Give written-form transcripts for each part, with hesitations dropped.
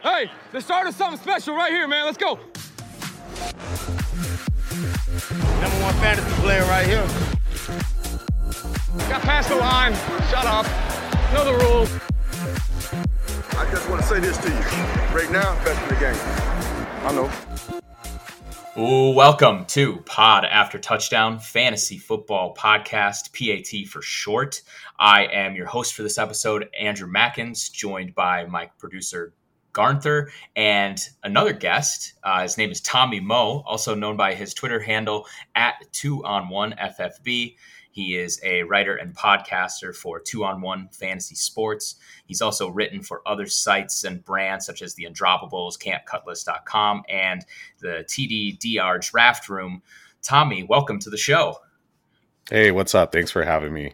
Hey, the start of something special right here, man. Let's go. Number one fantasy player right here. Got past the line. Shut up. Know the rules. I just want to say this to you. Right now, best in the game. I know. Ooh, welcome to Pod After Touchdown Fantasy Football Podcast, PAT for short. I am your host for this episode, Andrew Mackins, joined by my producer, Garnther, and another guest. His name is Tommy Moe, also known by his Twitter handle at 2on1FFB. He is a writer and podcaster for 2on1 Fantasy Sports. He's also written for other sites and brands such as the Undroppables, CampCutlass.com, and the TDDR Draft Room. Tommy, welcome to the show. Hey, what's up? Thanks for having me.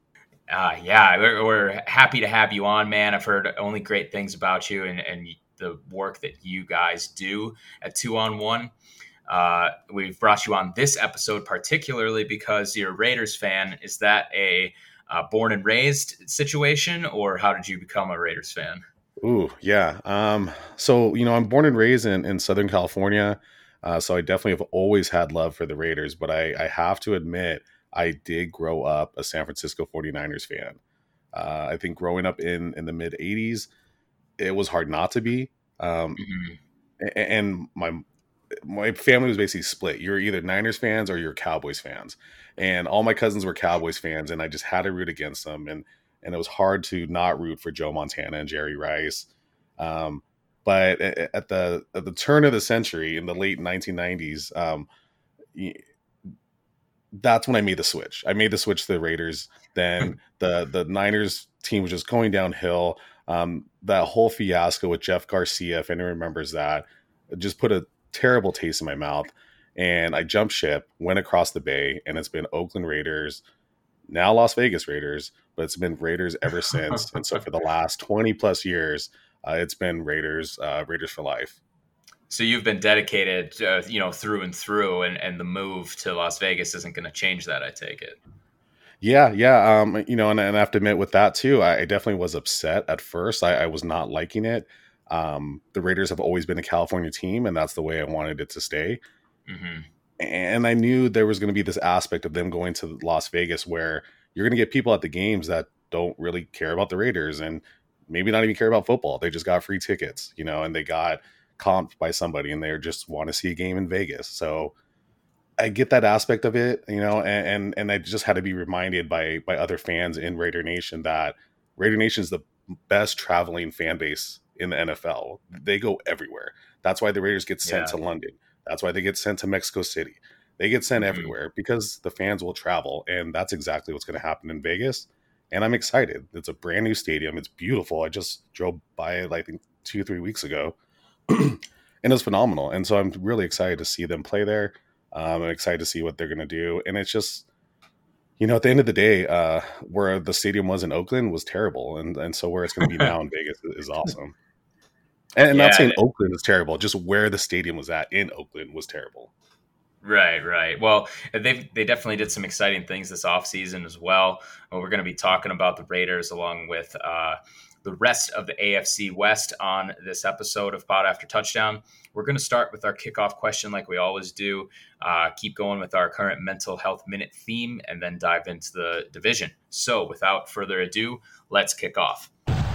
We're happy to have you on, man. I've heard only great things about you and the work that you guys do at 2on1. We've brought you on this episode particularly because you're a Raiders fan. Is that a born and raised situation, or how did you become a Raiders fan? Ooh, yeah. So, I'm born and raised in Southern California. So I definitely have always had love for the Raiders, but I have to admit, I did grow up a San Francisco 49ers fan. I think growing up in the mid 80s, it was hard not to be. And my family was basically split. You're either Niners fans or you're Cowboys fans. And all my cousins were Cowboys fans, and I just had to root against them. And it was hard to not root for Joe Montana and Jerry Rice. But at the turn of the century, in the late 1990s, that's when I made the switch. I made the switch to the Raiders. Then the Niners team was just going downhill. That whole fiasco with Jeff Garcia, if anyone remembers that, just put a terrible taste in my mouth. And I jumped ship, went across the bay, and it's been Oakland Raiders, now Las Vegas Raiders, but it's been Raiders ever since. And so for the last 20 plus years, it's been Raiders for life. So you've been dedicated, through and through, and the move to Las Vegas isn't going to change that, I take it. Yeah. And I have to admit with that too, I definitely was upset at first. I was not liking it. The Raiders have always been a California team, and that's the way I wanted it to stay. Mm-hmm. And I knew there was going to be this aspect of them going to Las Vegas where you're going to get people at the games that don't really care about the Raiders and maybe not even care about football. They just got free tickets, and they got comped by somebody and they just want to see a game in Vegas. So I get that aspect of it, and I just had to be reminded by other fans in Raider Nation that Raider Nation is the best traveling fan base in the NFL. They go everywhere. That's why the Raiders get sent to London. That's why they get sent to Mexico City. They get sent everywhere because the fans will travel, and that's exactly what's going to happen in Vegas. And I'm excited. It's a brand new stadium. It's beautiful. I just drove by it, I think 2-3 weeks ago. And it's phenomenal. And so I'm really excited to see them play there. I'm excited to see what they're going to do. And it's just, at the end of the day, where the stadium was in Oakland was terrible. And so where it's going to be now in Vegas is awesome. And not saying Oakland is terrible, just where the stadium was at in Oakland was terrible. Right. Well, they definitely did some exciting things this offseason as well. We're going to be talking about the Raiders along with the rest of the AFC West on this episode of Pod After Touchdown. We're going to start with our kickoff question like we always do, keep going with our current mental health minute theme, and then dive into the division. So without further ado, let's kick off.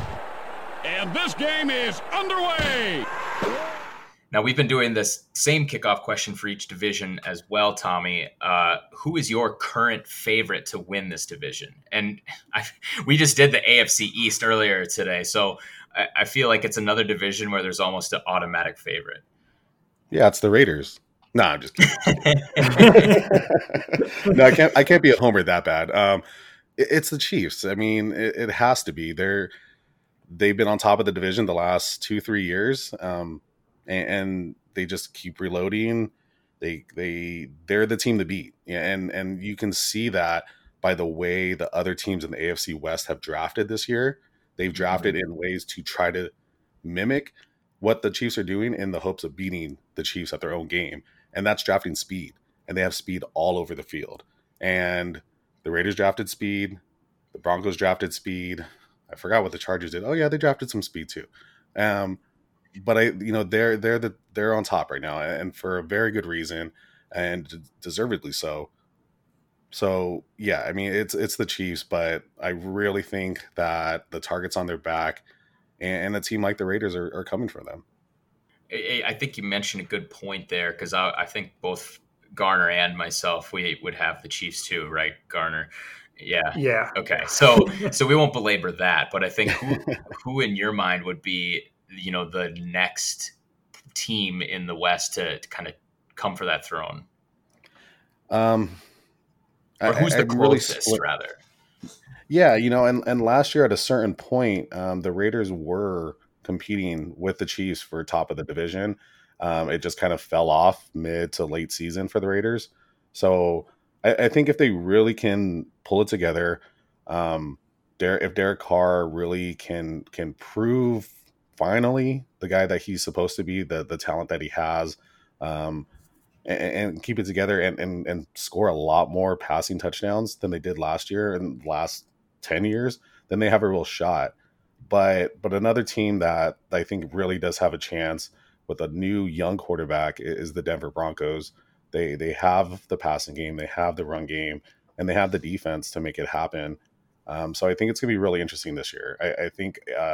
And this game is underway. Now, we've been doing this same kickoff question for each division as well, Tommy. Who is your current favorite to win this division? And we just did the AFC East earlier today, so I feel like it's another division where there's almost an automatic favorite. Yeah, it's the Raiders. No, I'm just kidding. No, I can't be a homer that bad. It's the Chiefs. I mean, it has to be. They've been on top of the division the last 2-3 years. And they just keep reloading. They're the team to beat. And you can see that by the way the other teams in the AFC West have drafted this year. They've drafted in ways to try to mimic what the Chiefs are doing in the hopes of beating the Chiefs at their own game. And that's drafting speed. And they have speed all over the field. And the Raiders drafted speed. The Broncos drafted speed. I forgot what the Chargers did. Oh, yeah, they drafted some speed too. but they're on top right now, and for a very good reason, and deservedly so. So yeah, I mean it's the Chiefs, but I really think that the target's on their back, and a team like the Raiders are coming for them. I think you mentioned a good point there, because I think both Garner and myself, we would have the Chiefs too, right, Garner? Yeah. Yeah. Okay. So we won't belabor that, but I think who in your mind would be, the next team in the West to kind of come for that throne? Or who's the closest, really rather? Yeah, and last year at a certain point, the Raiders were competing with the Chiefs for top of the division. It just kind of fell off mid to late season for the Raiders. So I think if they really can pull it together, if Derek Carr really can prove finally the guy that he's supposed to be, the talent that he has, and keep it together and score a lot more passing touchdowns than they did last year and last 10 years, then they have a real shot. But another team that I think really does have a chance with a new young quarterback is the Denver Broncos. They have the passing game, they have the run game, and they have the defense to make it happen. So I think it's going to be really interesting this year. I think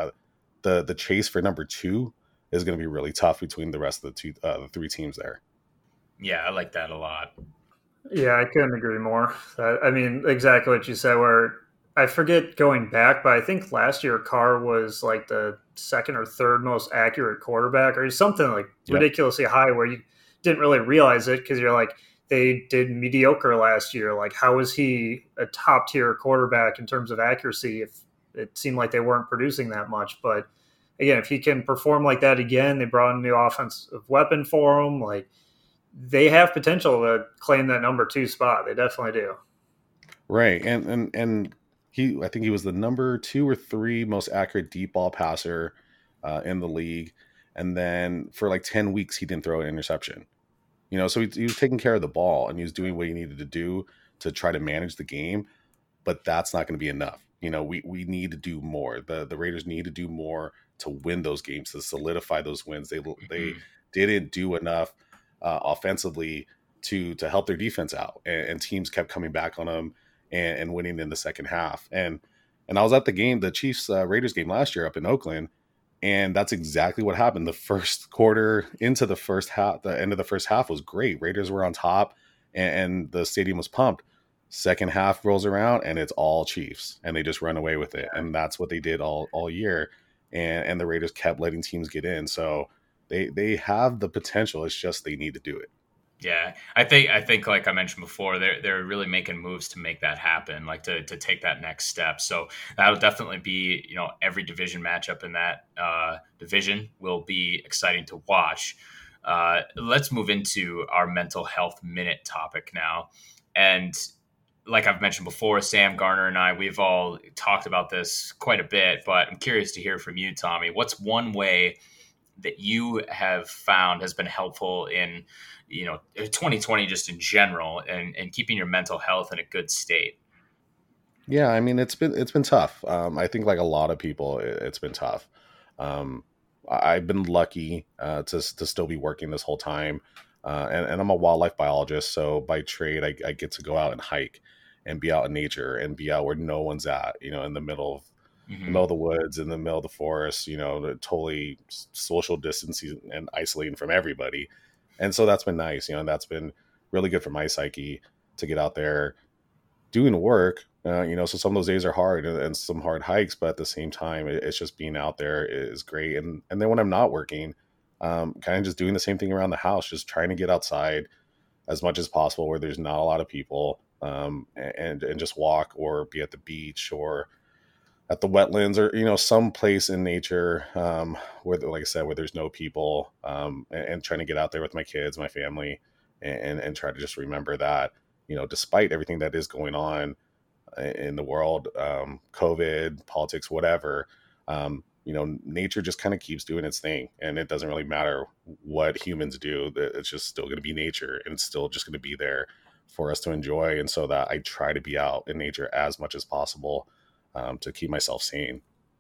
the chase for number 2 is going to be really tough between the rest of the 3 teams there. Yeah, I like that a lot. Yeah, I couldn't agree more. I mean, exactly what you said, where I forget going back, but I think last year Carr was like the second or third most accurate quarterback, or something like ridiculously high, where you didn't really realize it because you're like, they did mediocre last year. Like, how is he a top tier quarterback in terms of accuracy if it seemed like they weren't producing that much? But again, if he can perform like that again, they brought a new offensive weapon for him. Like, they have potential to claim that number 2 spot. They definitely do. Right. And I think he was the number 2 or 3 most accurate deep ball passer in the league. And then for like 10 weeks, he didn't throw an interception. So he was taking care of the ball and he was doing what he needed to do to try to manage the game. But that's not going to be enough. We need to do more. The Raiders need to do more to win those games, to solidify those wins. They didn't do enough offensively to help their defense out, and teams kept coming back on them and winning in the second half. And I was at the Chiefs Raiders game last year up in Oakland, and that's exactly what happened. The first quarter into the first half, the end of the first half was great. Raiders were on top, and the stadium was pumped. Second half rolls around, and it's all Chiefs, and they just run away with it. And that's what they did all year. And the Raiders kept letting teams get in. So they have the potential. It's just they need to do it. Yeah, I think like I mentioned before, they're really making moves to make that happen, like to take that next step. So that'll definitely be, every division matchup in that division will be exciting to watch. Let's move into our mental health minute topic now. And like I've mentioned before, Sam, Garner, and I, we've all talked about this quite a bit, but I'm curious to hear from you, Tommy. What's one way that you have found has been helpful in 2020 just in general, and keeping your mental health in a good state? Yeah, I mean, it's been tough. I think like a lot of people, it's been tough. I've been lucky to still be working this whole time, and I'm a wildlife biologist, so by trade I get to go out and hike and be out in nature and be out where no one's at, in the middle of the woods, in the middle of the forest, totally social distancing and isolating from everybody. And so that's been nice, and that's been really good for my psyche to get out there doing work. So some of those days are hard and some hard hikes, but at the same time, it's just being out there is great. And then when I'm not working, kind of just doing the same thing around the house, just trying to get outside as much as possible where there's not a lot of people, and just walk or be at the beach or at the wetlands or, some place in nature, where, like I said, where there's no people, and trying to get out there with my kids, my family, and try to just remember that, despite everything that is going on in the world, COVID, politics, whatever, nature just kind of keeps doing its thing, and it doesn't really matter what humans do. It's just still going to be nature, and it's still just going to be there for us to enjoy. And so that I try to be out in nature as much as possible, to keep myself sane.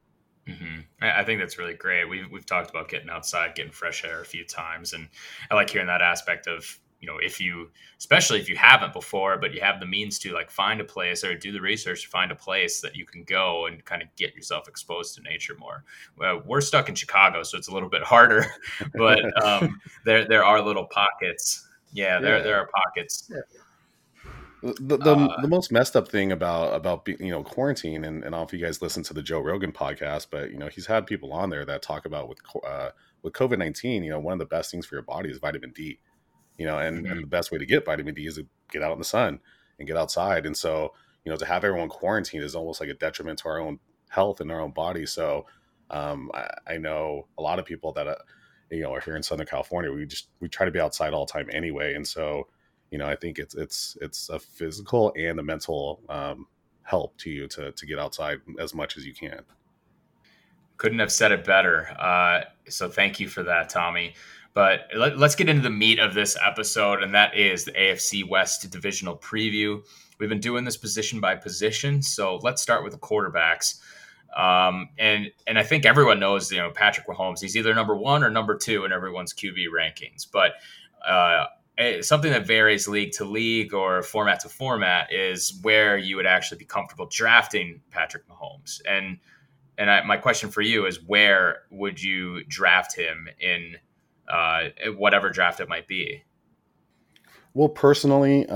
Mm-hmm. I think that's really great. We've talked about getting outside, getting fresh air a few times, and I like hearing that aspect of, if you, especially if you haven't before, but you have the means to, like, find a place or do the research to find a place that you can go and kind of get yourself exposed to nature more. Well, we're stuck in Chicago, so it's a little bit harder, but there are little pockets. Yeah, there are pockets. Yeah. The most messed up thing about quarantine, and I don't know if you guys listen to the Joe Rogan podcast, but he's had people on there that talk about with COVID-19, one of the best things for your body is vitamin D, and the best way to get vitamin D is to get out in the sun and get outside. And so, to have everyone quarantined is almost like a detriment to our own health and our own body. So I know a lot of people that are here in Southern California, we try to be outside all the time anyway. And so, I think it's a physical and a mental help to you to get outside as much as you can. Couldn't have said it better. So thank you for that, Tommy. But let's get into the meat of this episode, and that is the AFC West divisional preview. We've been doing this position by position, so let's start with the quarterbacks. And I think everyone knows, Patrick Mahomes, he's either number 1 or number 2 in everyone's QB rankings. But something that varies league to league or format to format is where you would actually be comfortable drafting Patrick Mahomes. And my question for you is, where would you draft him in whatever draft it might be? Well, personally,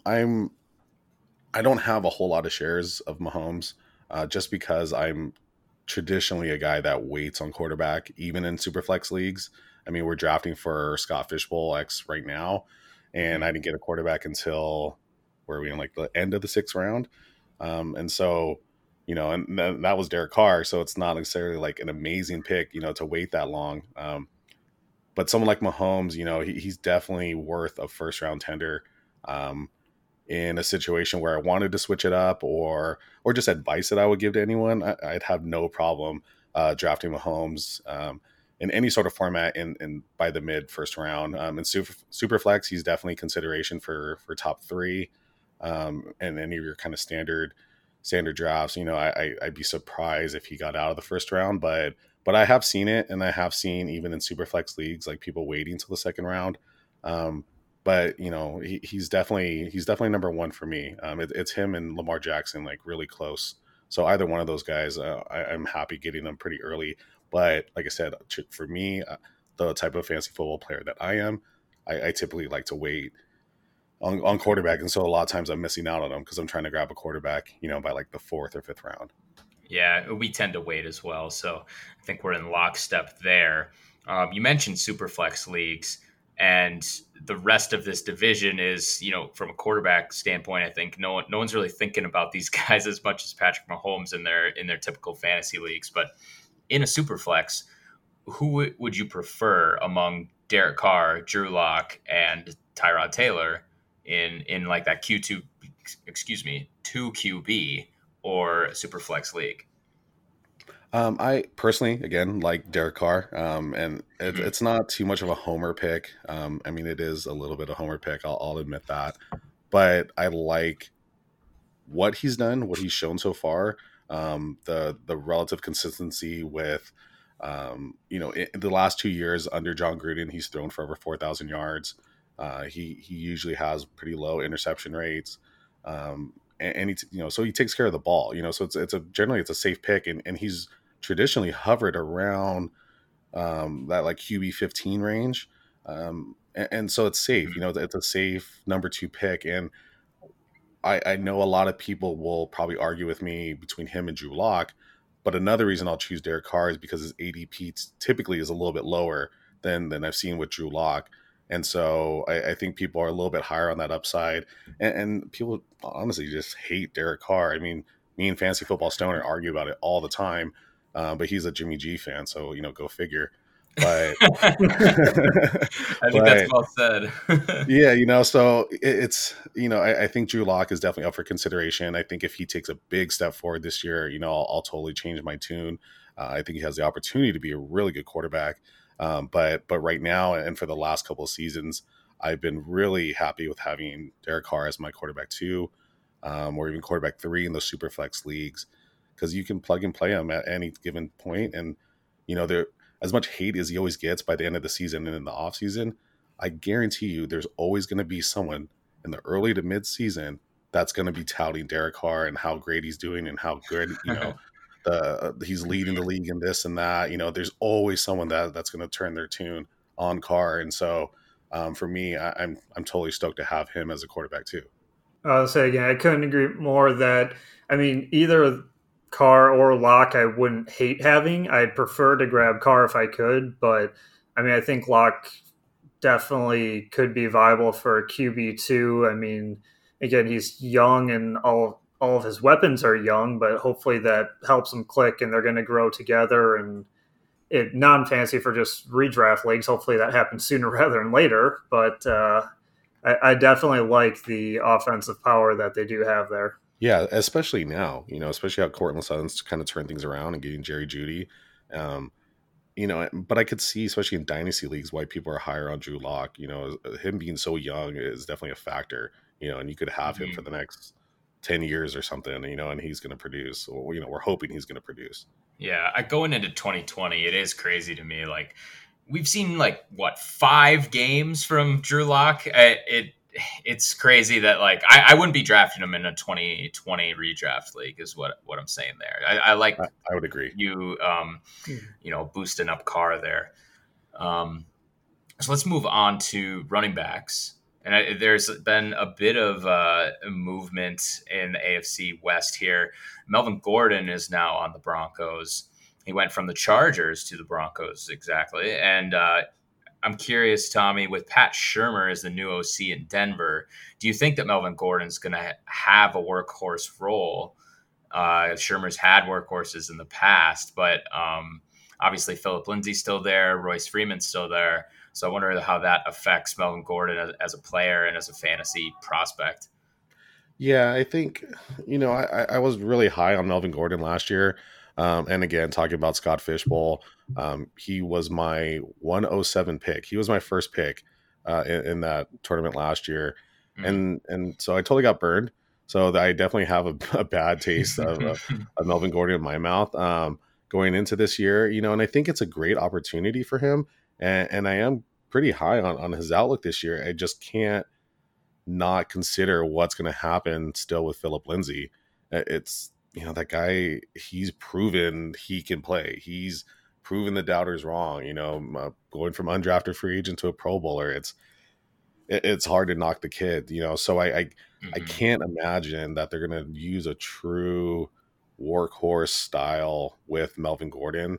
I don't have a whole lot of shares of Mahomes, just because I'm traditionally a guy that waits on quarterback, even in Superflex leagues. I mean, we're drafting for Scott Fishbowl X right now, and I didn't get a quarterback until, where are we in, like the end of the 6th round? And so, and that was Derek Carr. So it's not necessarily like an amazing pick, to wait that long. But someone like Mahomes, he's definitely worth a 1st round tender in a situation where I wanted to switch it up or just advice that I would give to anyone. I'd have no problem drafting Mahomes in any sort of format in by the mid 1st round. In Superflex, he's definitely consideration for top 3, and any of your kind of standard drafts. I'd be surprised if he got out of the 1st round, but I have seen it, and I have seen even in Superflex leagues, like people waiting till the 2nd round. But he's definitely number 1 for me. It's him and Lamar Jackson, like really close. So either one of those guys, I'm happy getting them pretty early. But like I said, for me, the type of fantasy football player that I am, I typically like to wait on quarterback. And so a lot of times I'm missing out on them because I'm trying to grab a quarterback, by like the 4th or 5th round. Yeah, we tend to wait as well. So I think we're in lockstep there. You mentioned Superflex leagues, and the rest of this division is, from a quarterback standpoint, I think no one's really thinking about these guys as much as Patrick Mahomes in their typical fantasy leagues. But in a Superflex, who would you prefer among Derek Carr, Drew Lock, and Tyrod Taylor in like that 2 QB or Superflex league? I personally, again, like Derek Carr, and it's not too much of a homer pick. I mean, it is a little bit of a homer pick. I'll admit that, but I like what he's done, what he's shown so far. The relative consistency with, in the last 2 years under John Gruden, he's thrown for over 4,000 yards. He usually has pretty low interception rates. And he, so he takes care of the ball, so it's generally a safe pick, and he's traditionally hovered around that like QB 15 range. And so it's safe, it's a safe number 2 pick. And I know a lot of people will probably argue with me between him and Drew Lock, but another reason I'll choose Derek Carr is because his ADP typically is a little bit lower than I've seen with Drew Lock. And so I think people are a little bit higher on that upside, and people honestly just hate Derek Carr. I mean, me and Fantasy Football Stoner argue about it all the time, but he's a Jimmy G fan, so go figure. But I think that's well said. Yeah, so it's I think Drew Lock is definitely up for consideration. I think if he takes a big step forward this year, I'll totally change my tune. I think he has the opportunity to be a really good quarterback. But right now, and for the last couple of seasons, I've been really happy with having Derek Carr as my quarterback 2, or even quarterback 3 in those Superflex leagues. because you can plug and play him at any given point. And, there, as much hate as he always gets by the end of the season and in the off season, I guarantee you there's always going to be someone in the early to mid season that's going to be touting Derek Carr and how great he's doing and how good, he's leading the league and this and that. There's always someone that's going to turn their tune on Carr. And so for me, I'm totally stoked to have him as a quarterback too. I'll say again, I couldn't agree more that, either Carr or Locke I wouldn't hate having. I'd prefer to grab Carr if I could, but I think Locke definitely could be viable for a QB2. Again, he's young and all of his weapons are young, but hopefully that helps him click and they're going to grow together. And it non-fancy for just redraft leagues. Hopefully that happens sooner rather than later. But I definitely like the offensive power that they do have there. Yeah, especially now, especially how Cortland Sutton's kind of turned things around and getting Jerry Jeudy. But I could see, especially in dynasty leagues, why people are higher on Drew Lock. Him being so young is definitely a factor, and you could have him for the next 10 years or something, and he's going to produce. We're hoping he's going to produce. Yeah, going into 2020, it is crazy to me. Like, we've seen 5 games from Drew Lock. It's crazy that I wouldn't be drafting him in a 2020 redraft league is what I'm saying there. I would agree. You boosting up Carr there. So let's move on to running backs. And there's been a bit of a movement in the AFC West here. Melvin Gordon is now on the Broncos. He went from the Chargers to the Broncos, exactly. And I'm curious, Tommy, with Pat Shurmur as the new OC in Denver, do you think that Melvin Gordon's going to have a workhorse role? Shurmur's had workhorses in the past, but obviously Philip Lindsay's still there, Royce Freeman's still there. So I wonder how that affects Melvin Gordon as a player and as a fantasy prospect. Yeah, I think, I was really high on Melvin Gordon last year. And again, talking about Scott Fishbowl, he was my 107 pick. He was my first pick in that tournament last year. Mm-hmm. And so I totally got burned. So I definitely have a bad taste of Melvin Gordon in my mouth going into this year, and I think it's a great opportunity for him. And I am pretty high on his outlook this year. I just can't not consider what's going to happen still with Philip Lindsay. It's, that guy, he's proven he can play. He's proven the doubters wrong, going from undrafted free agent to a Pro Bowler. It's hard to knock the kid, so I can't imagine that they're going to use a true workhorse style with Melvin Gordon.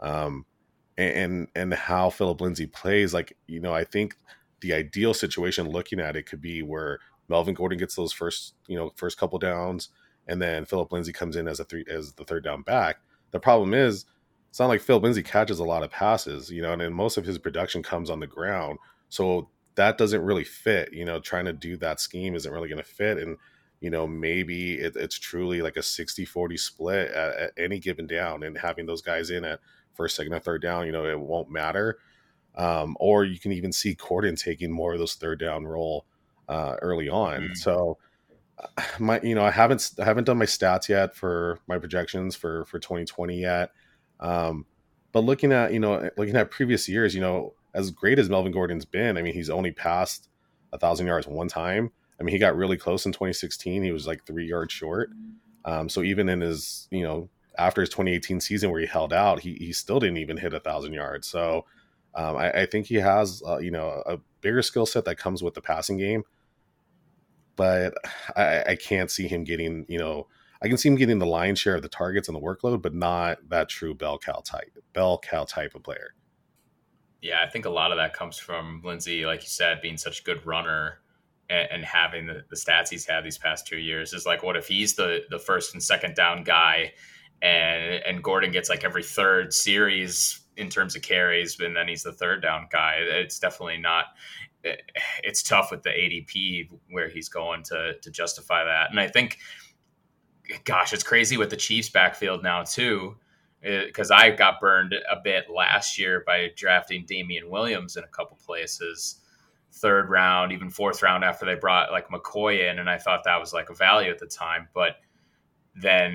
And how Philip Lindsay plays, I think the ideal situation looking at it could be where Melvin Gordon gets those first couple downs, and then Philip Lindsay comes in as the third down back. The problem is, it's not like Philip Lindsay catches a lot of passes, and then most of his production comes on the ground. So that doesn't really fit, trying to do that scheme isn't really going to fit. And, maybe it's truly like a 60-40 split at any given down, and having those guys in at first, second, or third down, it won't matter. Or you can even see Gordon taking more of those third down role early on. Mm-hmm. So I haven't done my stats yet for my projections for 2020 yet. But looking at previous years, as great as Melvin Gordon's been, he's only passed 1,000 yards one time. He got really close in 2016. He was 3 yards short. So even in his, after his 2018 season where he held out, he still didn't even hit 1,000 yards. So I think he has, a bigger skill set that comes with the passing game. But I can't see him getting, I can see him getting the lion's share of the targets and the workload, but not that true bell cow type of player. Yeah, I think a lot of that comes from Lindsay, like you said, being such a good runner and having the stats he's had these past 2 years. Is what if he's the first and second down guy and Gordon gets every third series in terms of carries, and then he's the third down guy. It's definitely not, it's tough with the ADP where he's going to justify that. And I think, gosh, it's crazy with the Chiefs backfield now too, because I got burned a bit last year by drafting Damian Williams in a couple places, third round, even fourth round after they brought McCoy in. And I thought that was a value at the time, but then,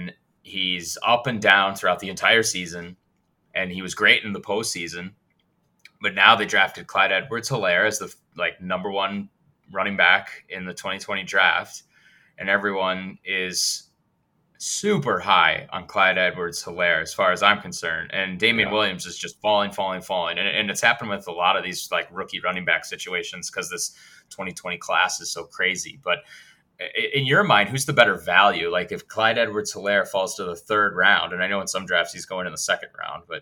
he's up and down throughout the entire season, and he was great in the postseason. But now they drafted Clyde Edwards-Helaire as the number one running back in the 2020 draft, and everyone is super high on Clyde Edwards-Helaire as far as I'm concerned. And Damian Williams is just falling. And it's happened with a lot of these rookie running back situations because this 2020 class is so crazy. But in your mind, who's the better value? Like if Clyde Edwards-Helaire falls to the third round, and I know in some drafts he's going in the second round, but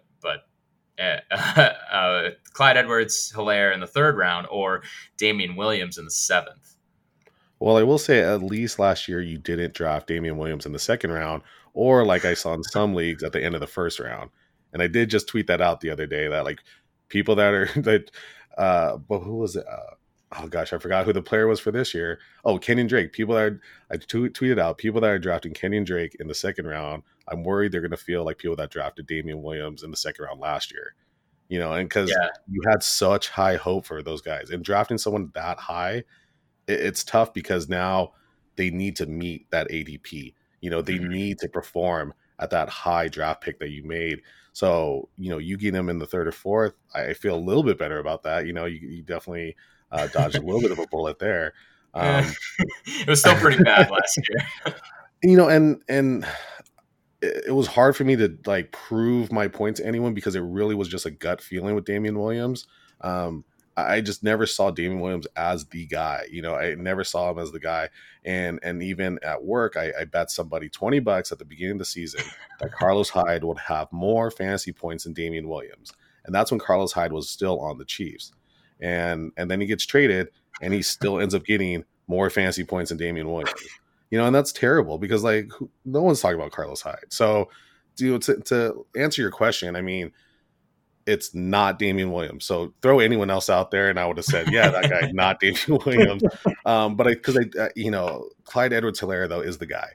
Clyde Edwards-Helaire in the third round or Damian Williams in the seventh? Well, I will say at least last year you didn't draft Damian Williams in the second round, or like I saw in some leagues at the end of the first round. And I did just tweet that out the other day that people that are but who was it? Oh gosh, I forgot who the player was for this year. Oh, Kenyon Drake. I tweeted out people that are drafting Kenyon Drake in the second round. I'm worried they're going to feel like people that drafted Damian Williams in the second round last year. And because you had such high hope for those guys, and drafting someone that high, it's tough because now they need to meet that ADP. They need to perform at that high draft pick that you made. So, you get them in the third or fourth. I feel a little bit better about that. You definitely dodged a little bit of a bullet there. It was still pretty bad last year. And it was hard for me to prove my point to anyone because it really was just a gut feeling with Damian Williams. I just never saw Damian Williams as the guy. I never saw him as the guy. And even at work, I bet somebody $20 at the beginning of the season that Carlos Hyde would have more fantasy points than Damian Williams. And that's when Carlos Hyde was still on the Chiefs. And then he gets traded and he still ends up getting more fantasy points than Damian Williams. And that's terrible because no one's talking about Carlos Hyde. So to answer your question, I mean, it's not Damian Williams. So throw anyone else out there, and I would have said, yeah, that guy, not Damian Williams. Clyde Edwards-Helaire though is the guy.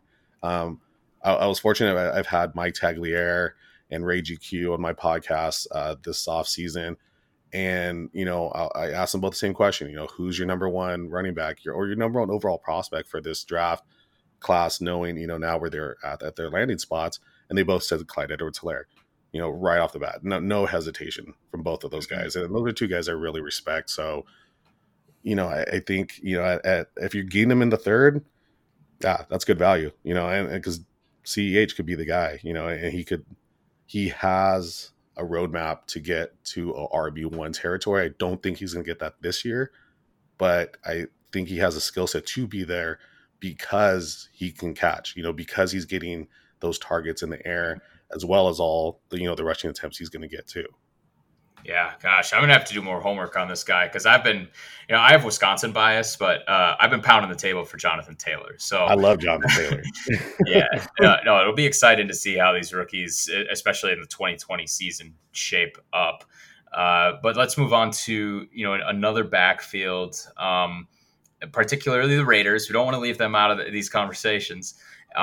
I was fortunate. I've had Mike Tagliere and Ray GQ on my podcast this off season, and I asked them both the same question. Who's your number one running back, or your number one overall prospect for this draft class? Knowing now where they're at their landing spots, and they both said Clyde Edwards-Helaire. Right off the bat, no hesitation from both of those guys. And those are two guys I really respect. So, I think, if you're getting them in the third, that's good value, and because CEH could be the guy, and he has a roadmap to get to a RB1 territory. I don't think he's going to get that this year, but I think he has a skill set to be there because he can catch, because he's getting those targets in the air, as well as all the rushing attempts he's going to get too. Yeah, gosh, I'm going to have to do more homework on this guy because I've been, I have Wisconsin bias, but I've been pounding the table for Jonathan Taylor. So I love Jonathan Taylor. Yeah, no, it'll be exciting to see how these rookies, especially in the 2020 season, shape up. But let's move on to, another backfield, particularly the Raiders. We don't want to leave them out of these conversations.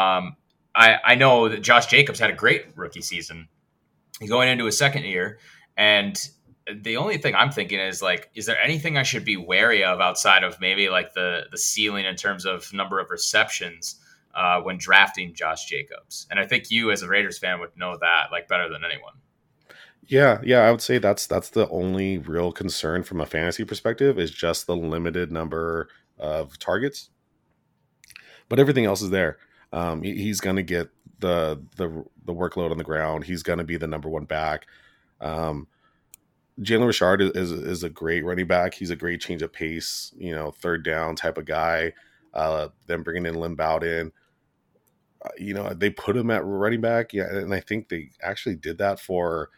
I know that Josh Jacobs had a great rookie season. He's going into his second year, and the only thing I'm thinking is is there anything I should be wary of outside of maybe the ceiling in terms of number of receptions when drafting Josh Jacobs? And I think you as a Raiders fan would know that better than anyone. Yeah, I would say that's the only real concern from a fantasy perspective is just the limited number of targets. But everything else is there. He's going to get the workload on the ground. He's going to be the number one back. Jalen Richard is a great running back. He's a great change of pace, third down type of guy. Then bringing in Lynn Bowden, they put him at running back. Yeah. And I think they actually did that for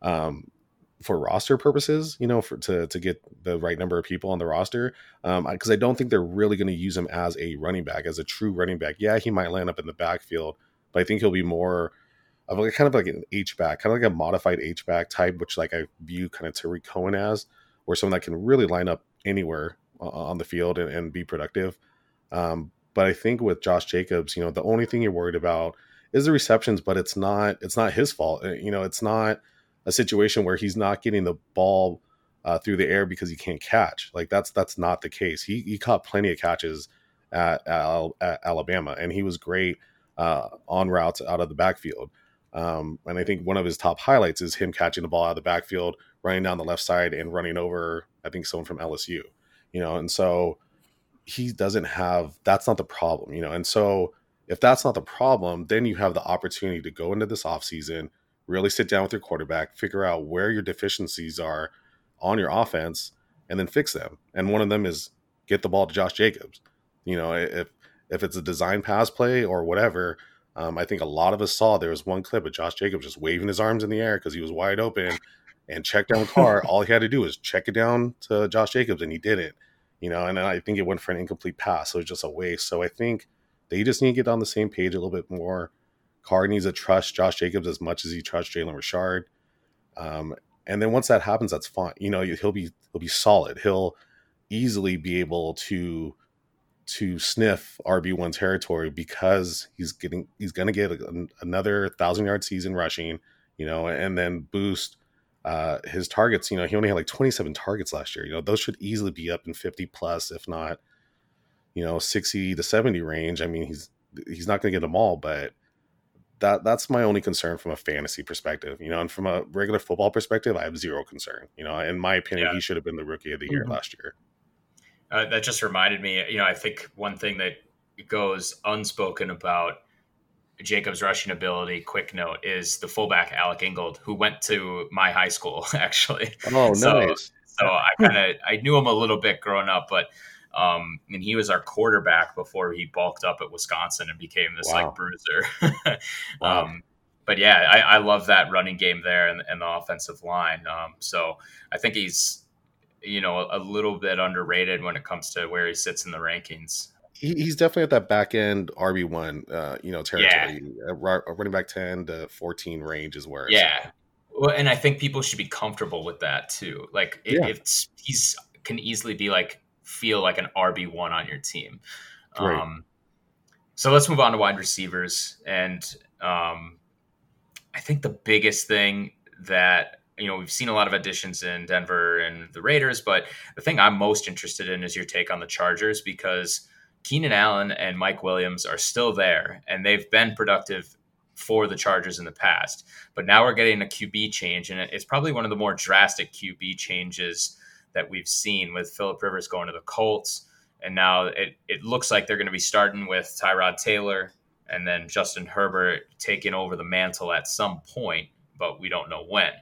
roster purposes, to get the right number of people on the roster. Because I don't think they're really going to use him as a running back, as a true running back. Yeah, he might land up in the backfield, but I think he'll be more of kind of like an H-back, kind of like a modified H-back type, which I view kind of Tariq Cohen as, or someone that can really line up anywhere on the field and be productive. But I think with Josh Jacobs, the only thing you're worried about is the receptions, but it's not his fault. It's not a situation where he's not getting the ball through the air because he can't catch. That's not the case. He caught plenty of catches at Alabama, and he was great on routes out of the backfield. And I think one of his top highlights is him catching the ball out of the backfield, running down the left side and running over, I think, someone from LSU, and so he doesn't have, that's not the problem, and so if that's not the problem, then you have the opportunity to go into this offseason, really sit down with your quarterback, figure out where your deficiencies are on your offense, and then fix them. And one of them is get the ball to Josh Jacobs. If it's a design pass play or whatever, I think a lot of us saw there was one clip of Josh Jacobs just waving his arms in the air because he was wide open and checked down Carr. All he had to do was check it down to Josh Jacobs, and he didn't. And I think it went for an incomplete pass, so it's just a waste. So I think they just need to get on the same page a little bit more. Carr needs to trust Josh Jacobs as much as he trusts Jalen Richard. And then once that happens, that's fine. He'll be solid. He'll easily be able to sniff RB1 territory because he's going to get another 1,000-yard season rushing, and then boost his targets. He only had like 27 targets last year. Those should easily be up in 50 plus, if not, 60 to 70 range. I mean, he's not going to get them all, but that's my only concern from a fantasy perspective, and from a regular football perspective, I have zero concern. In my opinion, he should have been the rookie of the year last year. That just reminded me, I think one thing that goes unspoken about Jacobs' rushing ability, quick note, is the fullback Alec Ingold, who went to my high school, actually. Oh, nice. So I knew him a little bit growing up, but and he was our quarterback before he bulked up at Wisconsin and became this like bruiser. Wow. But yeah, I love that running game there and the offensive line. So I think he's, a little bit underrated when it comes to where he sits in the rankings. He's definitely at that back end RB1, territory. Yeah. Running back 10 to 14 range is where. Yeah. Well, and I think people should be comfortable with that too. Like he's can easily be feel like an RB1 on your team. Right. So let's move on to wide receivers. And I think the biggest thing that, we've seen a lot of additions in Denver and the Raiders, but the thing I'm most interested in is your take on the Chargers, because Keenan Allen and Mike Williams are still there, and they've been productive for the Chargers in the past. But now we're getting a QB change, and it's probably one of the more drastic QB changes that we've seen, with Phillip Rivers going to the Colts. And now it looks like they're going to be starting with Tyrod Taylor and then Justin Herbert taking over the mantle at some point, but we don't know when.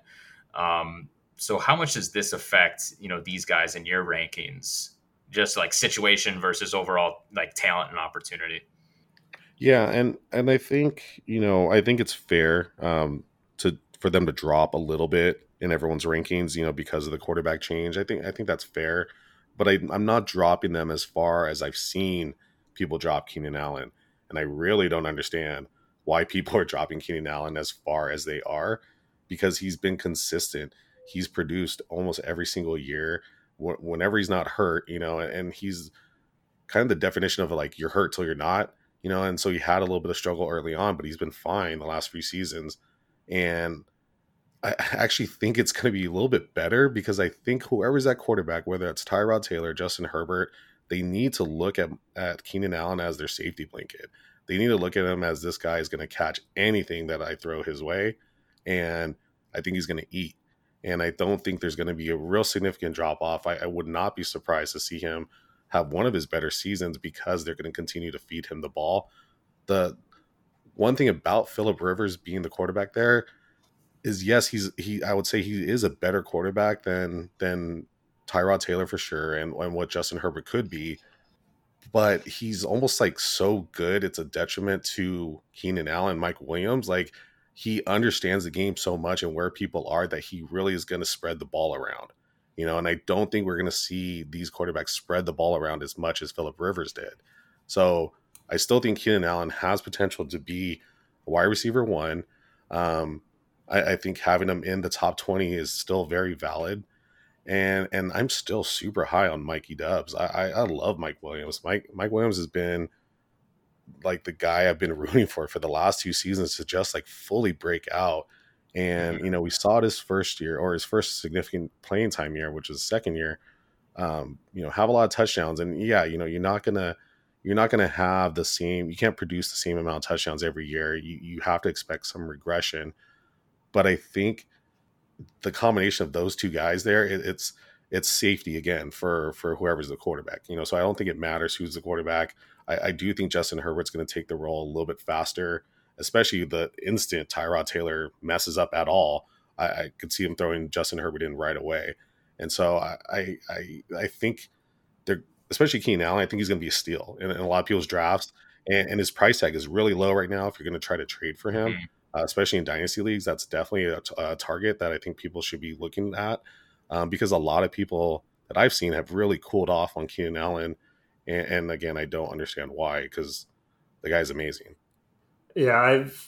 So how much does this affect, these guys in your rankings, just like situation versus overall talent and opportunity? Yeah. And I think, I think it's fair for them to drop a little bit in everyone's rankings, because of the quarterback change. I think that's fair, but I'm not dropping them as far as I've seen people drop Keenan Allen. And I really don't understand why people are dropping Keenan Allen as far as they are, because he's been consistent. He's produced almost every single year whenever he's not hurt, and he's kind of the definition of you're hurt till you're not, and so he had a little bit of struggle early on, but he's been fine the last few seasons. And I actually think it's going to be a little bit better, because I think whoever's at quarterback, whether it's Tyrod Taylor, Justin Herbert, they need to look at Keenan Allen as their safety blanket. They need to look at him as, this guy is going to catch anything that I throw his way, and I think he's going to eat. And I don't think there's going to be a real significant drop-off. I would not be surprised to see him have one of his better seasons, because they're going to continue to feed him the ball. The one thing about Phillip Rivers being the quarterback there is, yes, I would say he is a better quarterback than Tyrod Taylor for sure, and what Justin Herbert could be. But he's almost so good, it's a detriment to Keenan Allen, Mike Williams. He understands the game so much and where people are, that he really is going to spread the ball around, and I don't think we're going to see these quarterbacks spread the ball around as much as Phillip Rivers did. So I still think Keenan Allen has potential to be a wide receiver one. I think having him in the top 20 is still very valid. And I'm still super high on Mikey Dubs. I love Mike Williams. Mike Williams has been the guy I've been rooting for the last 2 seasons to just fully break out. And, we saw it his first year, or his first significant playing time year, which was second year, have a lot of touchdowns. And yeah, you're not going to you're not going to have the same, you can't produce the same amount of touchdowns every year. You have to expect some regression. But I think the combination of those two guys there, it's safety again for whoever's the quarterback. So I don't think it matters who's the quarterback. I do think Justin Herbert's going to take the role a little bit faster, especially the instant Tyrod Taylor messes up at all. I could see him throwing Justin Herbert in right away. And so I think they're, especially Keenan Allen, I think he's going to be a steal in a lot of people's drafts. And his price tag is really low right now if you're going to try to trade for him, especially in dynasty leagues. That's definitely a target that I think people should be looking at, because a lot of people that I've seen have really cooled off on Keenan Allen. And again, I don't understand why, because the guy's amazing. Yeah, I've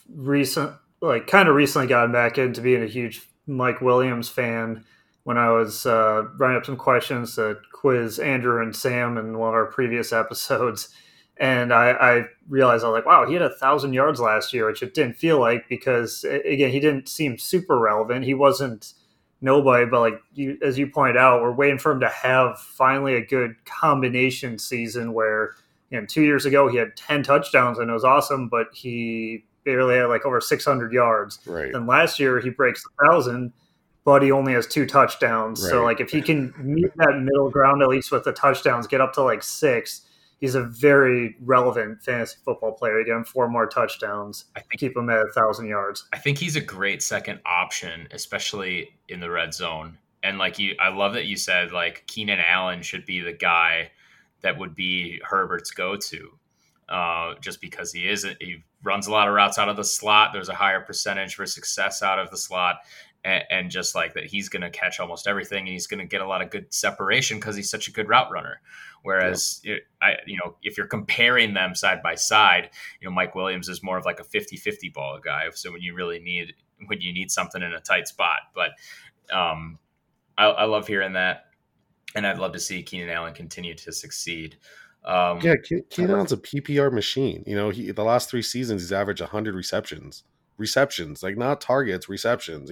kind of recently gotten back into being a huge Mike Williams fan when I was writing up some questions to quiz Andrew and Sam in one of our previous episodes. And I realized, I was like, wow, he had 1,000 yards last year, which it didn't feel like, because, again, he didn't seem super relevant. He wasn't nobody, but as you pointed out, we're waiting for him to have finally a good combination season where, 2 years ago he had 10 touchdowns and it was awesome, but he barely had over 600 yards. Right. Then last year he breaks 1,000, but he only has 2 touchdowns. Right. So if he can meet that middle ground, at least with the touchdowns, get up to 6, he's a very relevant fantasy football player. You get him 4 more touchdowns, keep him at 1,000 yards. I think he's a great second option, especially in the red zone. And I love that you said Keenan Allen should be the guy that would be Herbert's go-to, just because he runs a lot of routes out of the slot. There's a higher percentage for success out of the slot. And just like that, he's going to catch almost everything, and he's going to get a lot of good separation because he's such a good route runner. Whereas, if you're comparing them side by side, Mike Williams is more of a 50-50 ball guy. So when you need something in a tight spot, but I love hearing that, and I'd love to see Keenan Allen continue to succeed. Keenan Allen's a PPR machine. The last 3 seasons he's averaged 100 receptions, not targets, receptions.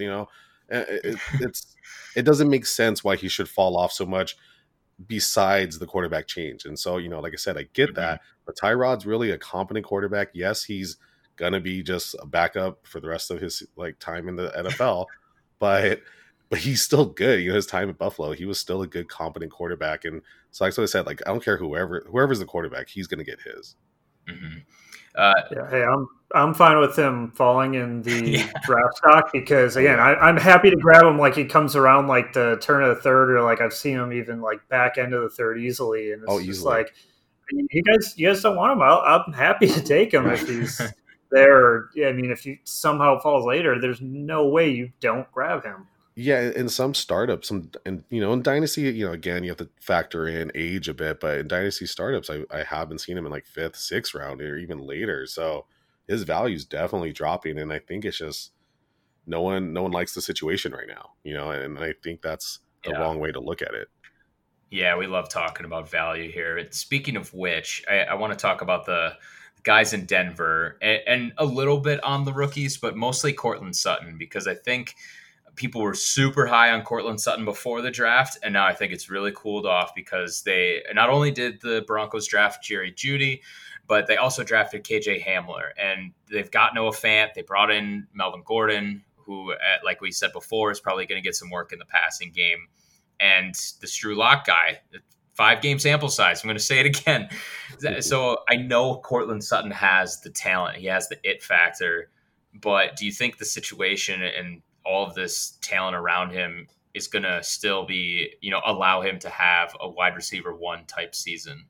It doesn't make sense why he should fall off so much besides the quarterback change. And so, like I said, I get that, but Tyrod's really a competent quarterback. Yes, he's gonna be just a backup for the rest of his time in the NFL, but he's still good. His time at Buffalo, he was still a good, competent quarterback. And so, like I said, I don't care whoever's the quarterback, he's gonna get his. Mm-hmm. Hey, I'm fine with him falling in the draft stock, because again, I'm happy to grab him. He comes around the turn of the third, or I've seen him even back end of the third easily. And it's just you guys don't want him. I'm happy to take him if he's there. If he somehow falls later, there's no way you don't grab him. Yeah, in some startups, in Dynasty, again, you have to factor in age a bit, but in Dynasty startups, I haven't seen him in 5th, 6th round or even later. So his value is definitely dropping, and I think it's just no one likes the situation right now, and I think that's the wrong way to look at it. Yeah, we love talking about value here. Speaking of which, I want to talk about the guys in Denver and a little bit on the rookies, but mostly Courtland Sutton, because I think people were super high on Courtland Sutton before the draft, and now I think it's really cooled off because they not only did the Broncos draft Jerry Jeudy, but they also drafted KJ Hamler, and they've got Noah Fant. They brought in Melvin Gordon, who, like we said before, is probably going to get some work in the passing game, and the Drew Lock guy. 5-game sample size. I'm going to say it again. So I know Courtland Sutton has the talent. He has the it factor, but do you think the situation and all of this talent around him is going to still be, allow him to have a wide receiver 1 type season?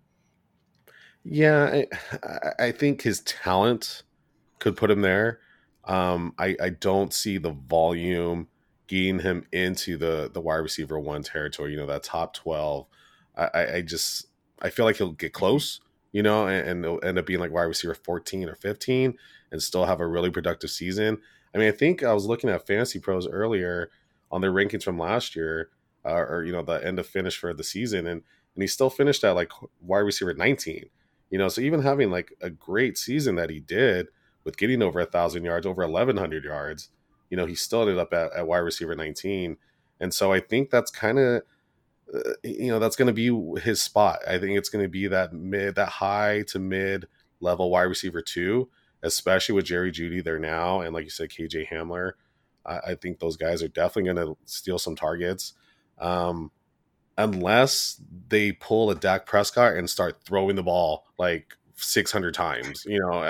Yeah, I think his talent could put him there. I don't see the volume getting him into the wide receiver 1 territory, that top 12. I feel like he'll get close, and it'll end up being wide receiver 14 or 15 and still have a really productive season. I think I was looking at Fantasy Pros earlier on their rankings from last year, or the end of finish for the season, and he still finished at wide receiver 19. So even having a great season that he did with getting over 1,000 yards, over 1,100 yards, he still ended up at wide receiver 19. And so I think that's kind of that's going to be his spot. I think it's going to be that high to mid level wide receiver 2, especially with Jerry Jeudy there now. And like you said, KJ Hamler, I think those guys are definitely going to steal some targets. Unless they pull a Dak Prescott and start throwing the ball like 600 times,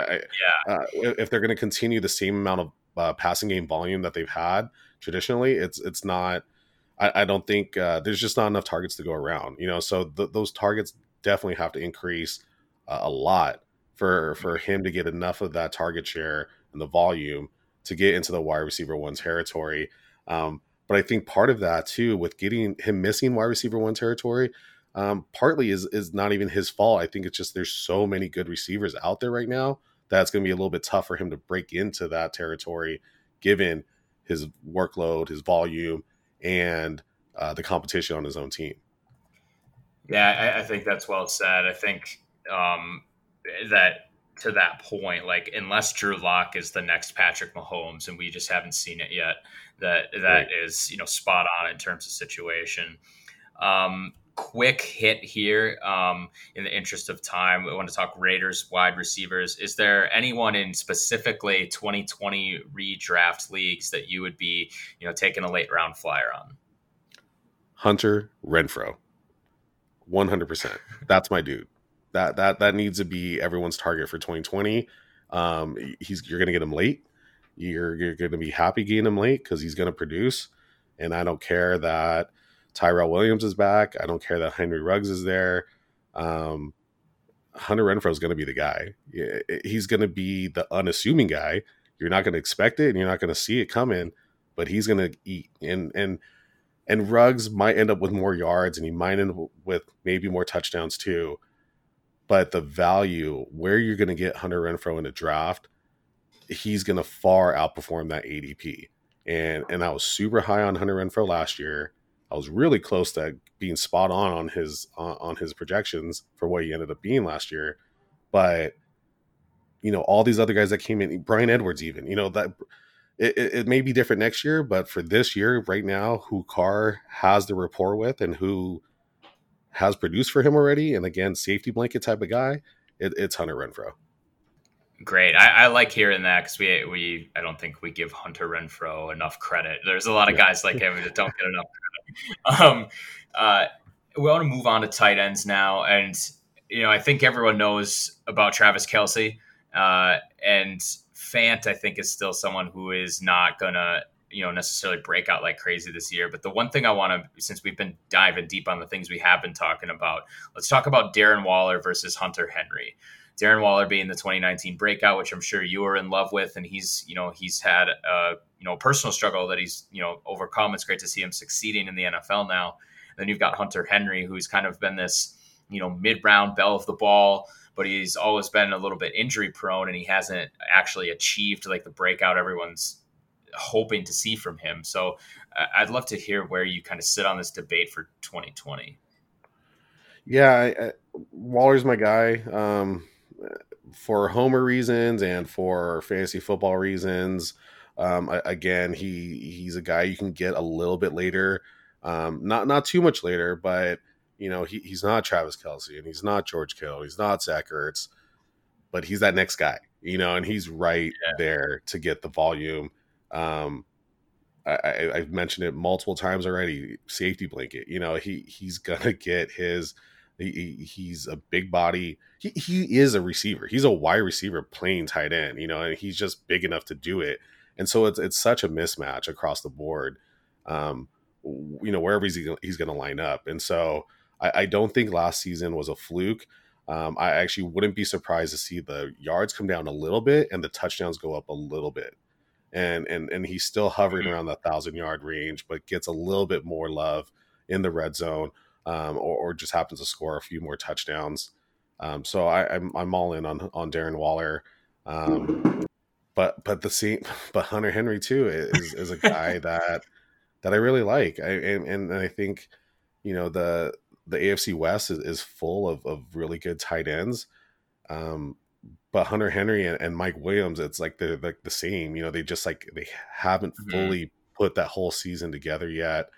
if they're going to continue the same amount of passing game volume that they've had traditionally, it's not. I don't think there's just not enough targets to go around, so those targets definitely have to increase a lot for him to get enough of that target share and the volume to get into the wide receiver 1 territory. But I think part of that too, with getting him missing wide receiver 1 territory, partly is not even his fault. I think it's just there's so many good receivers out there right now that it's going to be a little bit tough for him to break into that territory, given his workload, his volume, and the competition on his own team. Yeah, I think that's well said. I think that to that point, like unless Drew Lock is the next Patrick Mahomes, and we just haven't seen it yet, that right. is spot on in terms of situation. Quick hit here in the interest of time. We want to talk Raiders wide receivers. Is there anyone in specifically 2020 redraft leagues that you would be, taking a late round flyer on? Hunter Renfrow. 100%. That's my dude. That needs to be everyone's target for 2020. You're going to get him late. You're going to be happy getting him late because he's going to produce. And I don't care that Tyrell Williams is back. I don't care that Henry Ruggs is there. Hunter Renfrow is going to be the guy. He's going to be the unassuming guy. You're not going to expect it, and you're not going to see it coming, but he's going to eat. And Ruggs might end up with more yards, and he might end up with maybe more touchdowns too. But the value, where you're going to get Hunter Renfrow in a draft, he's going to far outperform that ADP. And I was super high on Hunter Renfrow last year. I was really close to being spot on his projections for what he ended up being last year. But, all these other guys that came in, Bryan Edwards even, that it may be different next year, but for this year right now, who Carr has the rapport with and who has produced for him already, and again, safety blanket type of guy, it's Hunter Renfrow. Great. I like hearing that because I don't think we give Hunter Renfrow enough credit. There's a lot of guys like him that don't get enough credit. We want to move on to tight ends now. And, I think everyone knows about Travis Kelce. And Fant, I think, is still someone who is not going to, necessarily break out like crazy this year. But the one thing I want to, since we've been diving deep on the things we have been talking about, let's talk about Darren Waller versus Hunter Henry. Darren Waller being the 2019 breakout, which I'm sure you were in love with, and he's had a personal struggle that he's overcome. It's great to see him succeeding in the NFL now. And then you've got Hunter Henry, who's kind of been this mid-round bell of the ball, but he's always been a little bit injury prone, and he hasn't actually achieved like the breakout everyone's hoping to see from him. So I'd love to hear where you kind of sit on this debate for 2020. Yeah, Waller's my guy. For homer reasons and for fantasy football reasons. Again, he's a guy you can get a little bit later, not too much later, but he's not Travis Kelce and he's not George Kittle, he's not Zach Ertz, but he's that next guy, and he's right there to get the volume. I've mentioned it multiple times already. Safety blanket, he's gonna get his. He's a big body. He is a receiver. He's a wide receiver playing tight end, and he's just big enough to do it. And so it's such a mismatch across the board, wherever he's going to line up. And so I don't think last season was a fluke. I actually wouldn't be surprised to see the yards come down a little bit and the touchdowns go up a little bit. And he's still hovering around the 1,000-yard range, but gets a little bit more love in the red zone. Or just happens to score a few more touchdowns. So I'm all in on Darren Waller. But Hunter Henry too is a guy that I really like. And I think, the AFC West is full of really good tight ends. But Hunter Henry and Mike Williams, it's like they're like the same, they just they haven't fully put that whole season together yet.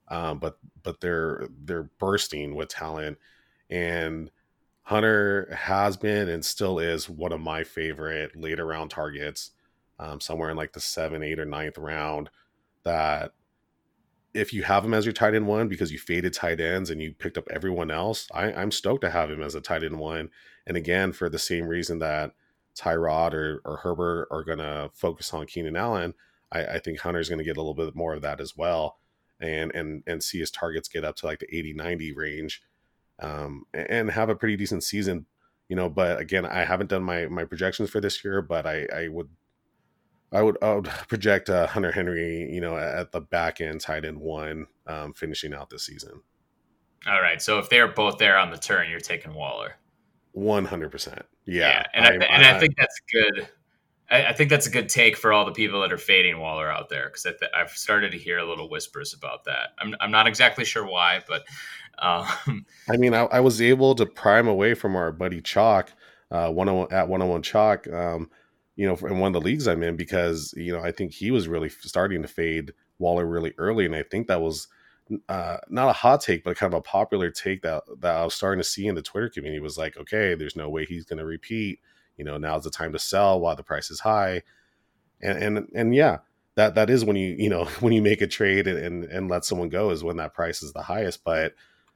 but they're bursting with talent, and Hunter has been and still is one of my favorite later round targets, somewhere in like the 7th, 8th, or 9th round. That if you have him as your tight end one because you faded tight ends and you picked up everyone else, I'm stoked to have him as a tight end one. And again, for the same reason that Tyrod or Herbert are going to focus on Keenan Allen, I think Hunter's going to get a little bit more of that as well, and see his targets get up to like the 80-90 range, and have a pretty decent season, But again, I haven't done my projections for this year, but I would project Hunter Henry, at the back end tight end one, finishing out this season. All right. So if they're both there on the turn, you're taking Waller. 100%. Yeah. I think that's good. I think that's a good take for all the people that are fading Waller out there, because I've started to hear a little whispers about that. I'm not exactly sure why, but I mean, I was able to prime away from our buddy Chalk, 101 Chalk, in one of the leagues I'm in, because I think he was really starting to fade Waller really early, and I think that was not a hot take, but kind of a popular take that I was starting to see in the Twitter community. Was like, okay, there's no way he's going to repeat. Now's the time to sell while the price is high, and yeah, that is when when you make a trade and let someone go is when that price is the highest. But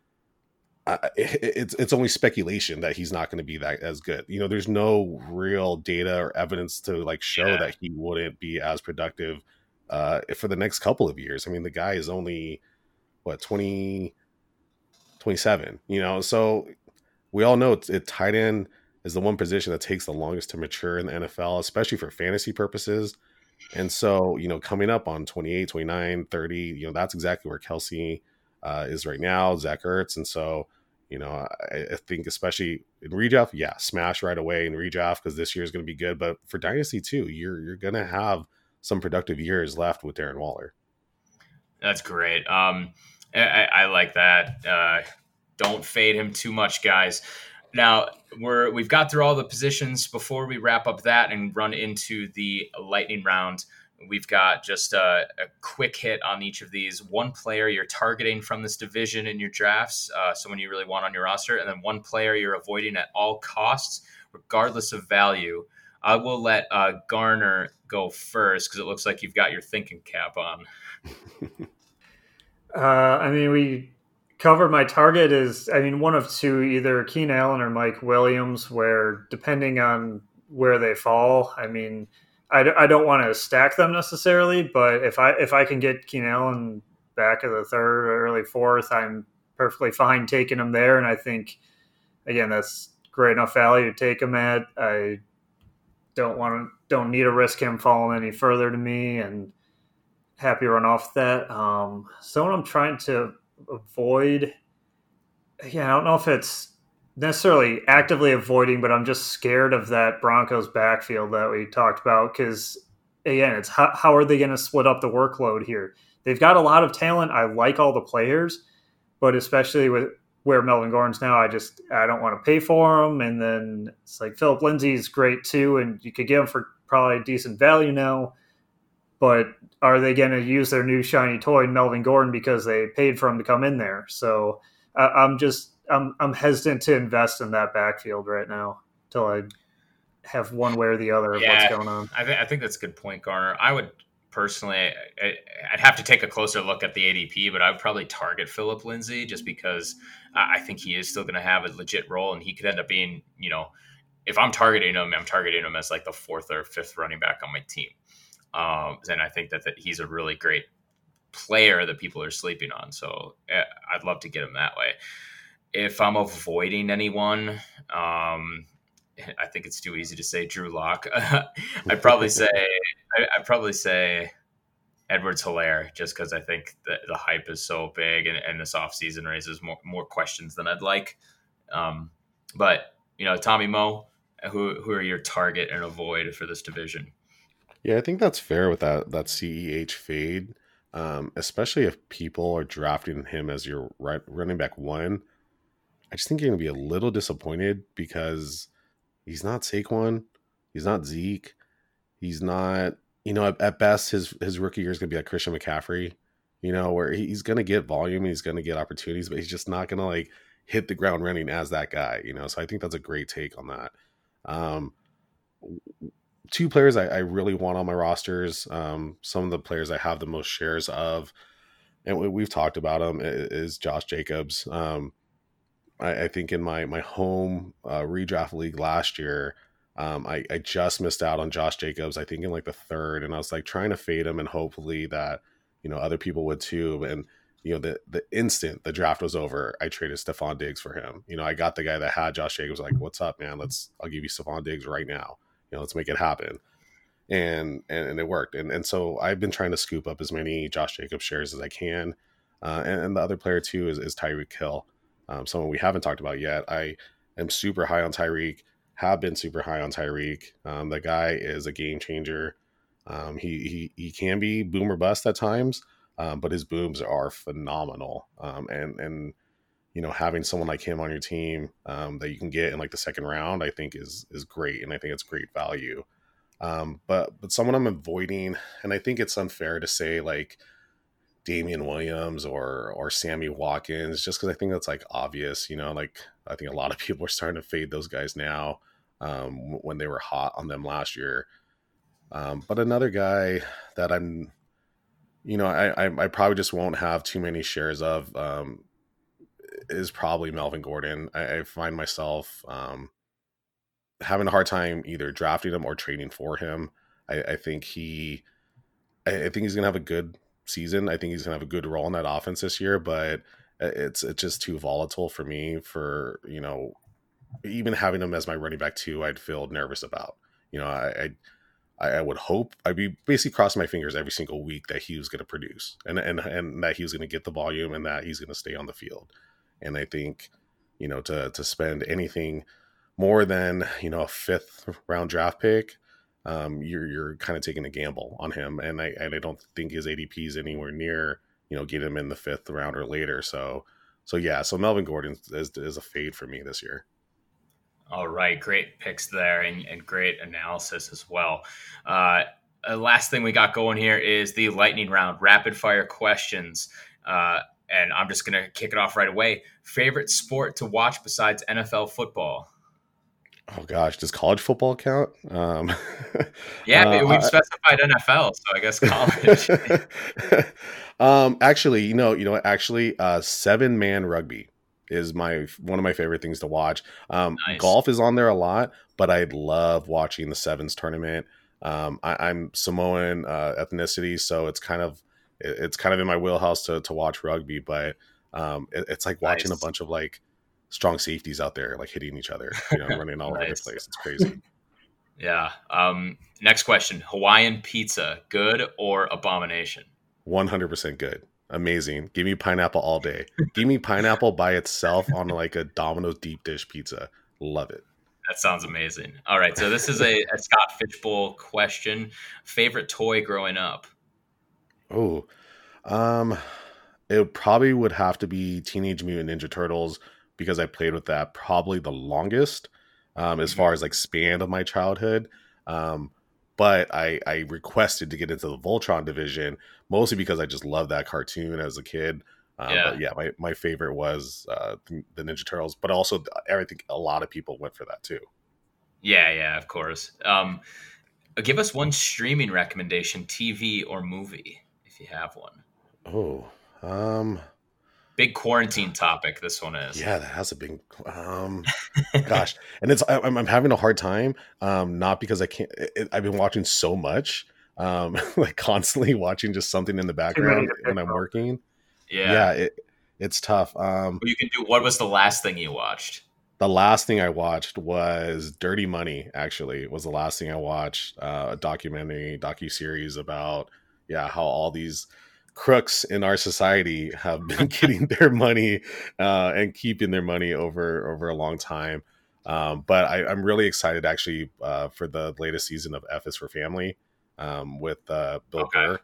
it's only speculation that he's not going to be that as good. There's no real data or evidence to show that he wouldn't be as productive for the next couple of years. I mean, the guy is only 27, so we all know tight end is the one position that takes the longest to mature in the NFL, especially for fantasy purposes. And so, coming up on 28, 29, 30, that's exactly where Kelsey is right now, Zach Ertz. And so, I think especially in redraft, smash right away in redraft, because this year is going to be good. But for Dynasty too, you're going to have some productive years left with Darren Waller. That's great. I like that. Don't fade him too much, guys. Now we've got through all the positions. Before we wrap up that and run into the lightning round, we've got just a quick hit on each of these. One player you're targeting from this division in your drafts, someone you really want on your roster, and then one player you're avoiding at all costs, regardless of value. I will let Garner go first, because it looks like you've got your thinking cap on. We covered my target is, one of two, either Keenan Allen or Mike Williams, where depending on where they fall, I don't want to stack them necessarily, but if I can get Keenan Allen back of the 3rd or early 4th, I'm perfectly fine taking him there. And I think, again, that's great enough value to take him at. I don't need to risk him falling any further to me, and happy to run off that. Someone I'm trying to avoid, I don't know if it's necessarily actively avoiding, but I'm just scared of that Broncos backfield that we talked about, because again, it's how are they going to split up the workload here? They've got a lot of talent. I like all the players, but especially with where Melvin Gordon's now, I don't want to pay for him. And then it's like Philip Lindsay's great too, and you could get him for probably decent value now. But are they going to use their new shiny toy, Melvin Gordon, because they paid for him to come in there? So I'm hesitant to invest in that backfield right now until I have one way or the other of what's going on. I think that's a good point, Garner. I would personally, I'd have to take a closer look at the ADP, but I would probably target Philip Lindsay, just because I think he is still going to have a legit role, and he could end up being, if I'm targeting him as like the 4th or 5th running back on my team. And I think that he's a really great player that people are sleeping on. So I'd love to get him that way. If I'm avoiding anyone, I think it's too easy to say Drew Lock. I'd probably say Edwards-Helaire, just because I think that the hype is so big, and this offseason raises more questions than I'd like. But Tommy Moe, who are your target and avoid for this division? Yeah, I think that's fair with that CEH fade, especially if people are drafting him as your running back 1. I just think you're going to be a little disappointed, because he's not Saquon, he's not Zeke, he's not, at best his rookie year is going to be like Christian McCaffrey, where he's going to get volume and he's going to get opportunities, but he's just not going to like hit the ground running as that guy, So I think that's a great take on that. Two players I really want on my rosters. Some of the players I have the most shares of, and we've talked about them, is Josh Jacobs. I think in my home redraft league last year, I just missed out on Josh Jacobs, I think in like the third, and I was like trying to fade him and hopefully that, other people would too. And, the instant the draft was over, I traded Stephon Diggs for him. I got the guy that had Josh Jacobs, like, what's up, man? I'll give you Stephon Diggs right now. Let's make it happen. And it worked. And so I've been trying to scoop up as many Josh Jacobs shares as I can. And the other player too is Tyreek Hill. Someone we haven't talked about yet. I am super high on Tyreek, have been super high on Tyreek. The guy is a game changer. He can be boom or bust at times, but his booms are phenomenal. And having someone like him on your team that you can get in like the second round, I think is great. And I think it's great value. But someone I'm avoiding, and I think it's unfair to say like Damian Williams or Sammy Watkins, just because I think that's like obvious, like I think a lot of people are starting to fade those guys now when they were hot on them last year. But another guy that I'm, I probably just won't have too many shares of is probably Melvin Gordon. I find myself having a hard time either drafting him or trading for him. I think he's going to have a good season. I think he's going to have a good role in that offense this year, but it's just too volatile for me for, even having him as my running back too, I'd feel nervous about. I would hope, I'd be basically crossing my fingers every single week that he was going to produce and that he was going to get the volume and that he's going to stay on the field. And I think, to spend anything more than, a fifth round draft pick, you're kind of taking a gamble on him. And I don't think his ADP is anywhere near, get him in the fifth round or later. So Melvin Gordon is a fade for me this year. All right. Great picks there and great analysis as well. Last thing we got going here is the lightning round, rapid fire questions. And I'm just going to kick it off right away. Favorite sport to watch besides NFL football? Oh gosh, does college football count? Yeah, we've specified NFL, so I guess college. Actually, actually, 7-man rugby is one of my favorite things to watch. Nice. Golf is on there a lot, but I love watching the sevens tournament. I'm Samoan ethnicity, so it's kind of in my wheelhouse to watch rugby, but it's like watching a bunch of like strong safeties out there, like hitting each other, running all over the place. It's crazy. Yeah. Next question. Hawaiian pizza, good or abomination? 100% good. Amazing. Give me pineapple all day. Give me pineapple by itself on like a Domino's deep dish pizza. Love it. That sounds amazing. All right. So this is a Scott Fishbowl question. Favorite toy growing up? Oh, it probably would have to be Teenage Mutant Ninja Turtles, because I played with that probably the longest as far as like span of my childhood. But I requested to get into the Voltron division, mostly because I just loved that cartoon as a kid. But yeah, my favorite was the Ninja Turtles, but also I think a lot of people went for that too. Yeah, of course. Give us one streaming recommendation, TV or movie, if you have one. Big quarantine topic. This one is. Yeah, that has a big. Gosh, and I'm having a hard time. Not because I can't. I've been watching so much, like constantly watching just something in the background when I'm working. Yeah, it's tough. You can do. What was the last thing you watched? The last thing I watched was Dirty Money. Actually, was the last thing I watched. A docu-series about how all these crooks in our society have been getting their money and keeping their money over a long time. But I'm really excited actually for the latest season of F is for Family with Bill Burr.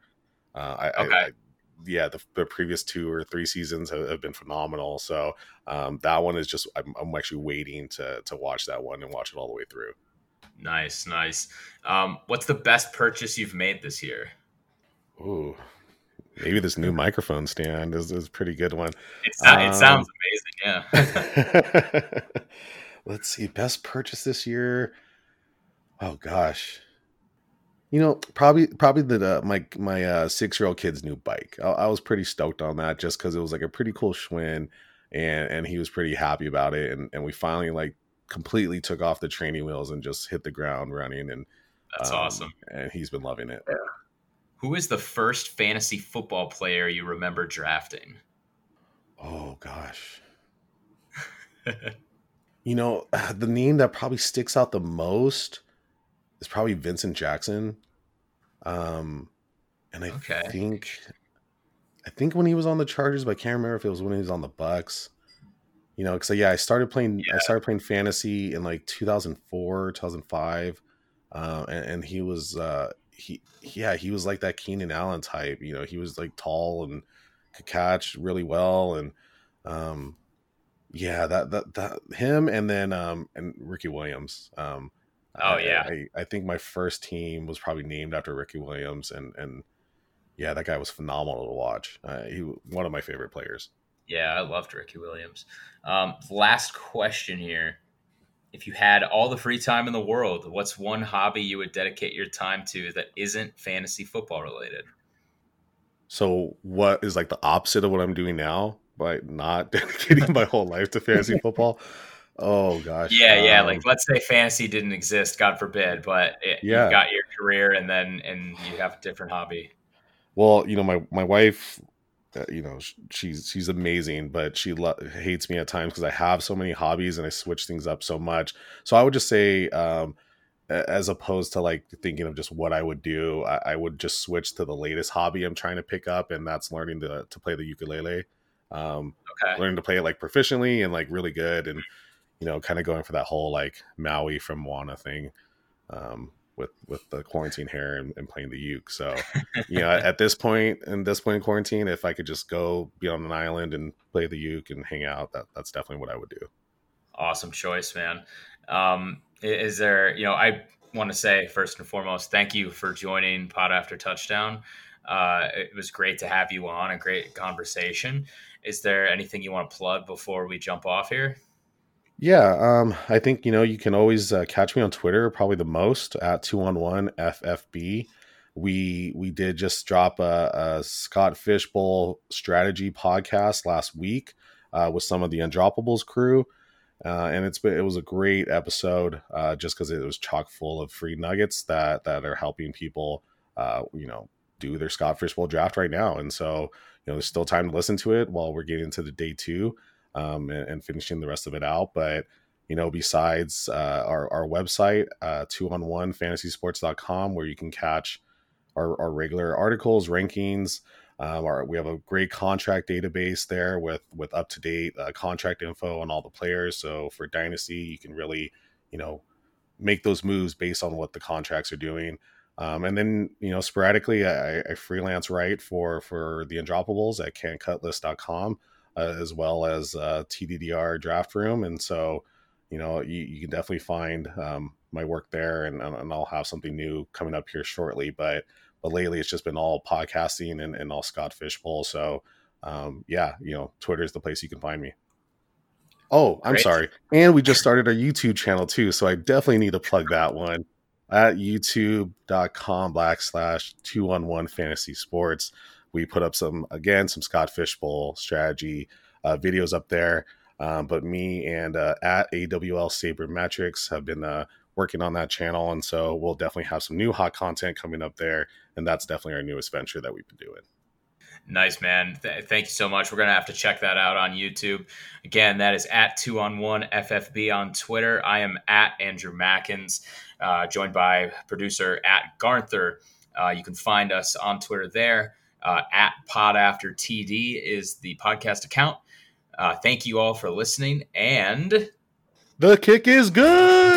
The previous 2 or 3 seasons have been phenomenal. So that one is just, I'm actually waiting to watch that one and watch it all the way through. Nice. What's the best purchase you've made this year? Ooh, Maybe this new microphone stand is a pretty good one. It sounds amazing, yeah. Let's see, best purchase this year. Oh gosh, probably the my 6-year-old kid's new bike. I was pretty stoked on that just because it was like a pretty cool Schwinn, and he was pretty happy about it, and we finally like completely took off the training wheels and just hit the ground running, and that's awesome. And he's been loving it. Yeah. Who is the first fantasy football player you remember drafting? Oh gosh. The name that probably sticks out the most is probably Vincent Jackson. And I think when he was on the Chargers, but I can't remember if it was when he was on the Bucks. Because I started playing fantasy in like 2004, 2005. And he was he was like that Keenan Allen type. He was like tall and could catch really well, and that him, and then and Ricky Williams. I think my first team was probably named after Ricky Williams, and that guy was phenomenal to watch. He was one of my favorite players. Yeah, I loved Ricky Williams. Last question here. If you had all the free time in the world, what's one hobby you would dedicate your time to that isn't fantasy football related? So what is like the opposite of what I'm doing now by not dedicating my whole life to fantasy football? Oh gosh. Yeah. Like let's say fantasy didn't exist, God forbid, but you got your career and you have a different hobby. Well, my wife, she's amazing, but she hates me at times because I have so many hobbies and I switch things up so much. So I would just say, as opposed to like thinking of just what I would do, I would just switch to the latest hobby I'm trying to pick up, and that's learning to play the ukulele. Learning to play it like proficiently and like really good, and kind of going for that whole like Maui from Moana thing. With the quarantine hair and playing the uke. So, at this point in quarantine, if I could just go be on an island and play the uke and hang out, that's definitely what I would do. Awesome choice, man. Is there, I want to say first and foremost, thank you for joining Pod After Touchdown. It was great to have you on, a great conversation. Is there anything you want to plug before we jump off here? Yeah, I think, you can always catch me on Twitter, probably the most, at 211FFB. We did just drop a Scott Fishbowl strategy podcast last week with some of the Undroppables crew. And it was a great episode just because it was chock full of free nuggets that are helping people, do their Scott Fishbowl draft right now. And so, there's still time to listen to it while we're getting into the day 2. And finishing the rest of it out. But, besides our website, 2on1fantasysports.com, where you can catch our regular articles, rankings. We have a great contract database there with up-to-date contract info on all the players. So for Dynasty, you can really, make those moves based on what the contracts are doing. And then, sporadically, I freelance write for the Undroppables at cancutlist.com. As well as TDDR Draft Room. And so, you can definitely find my work there, and I'll have something new coming up here shortly. But lately it's just been all podcasting and all Scott Fishbowl. So, Twitter is the place you can find me. Oh, I'm sorry. And we just started our YouTube channel too. So I definitely need to plug that one at youtube.com/2on1fantasysports. We put up some Scott Fishbowl strategy videos up there. But me and at AWL Sabermetrics have been working on that channel. And so we'll definitely have some new hot content coming up there. And that's definitely our newest venture that we've been doing. Nice, man. Thank you so much. We're going to have to check that out on YouTube. Again, that is at 2on1FFB on Twitter. I am at Andrew Mackins, joined by producer at Garther. You can find us on Twitter there. At PodAfterTD is the podcast account. Thank you all for listening, and the kick is good.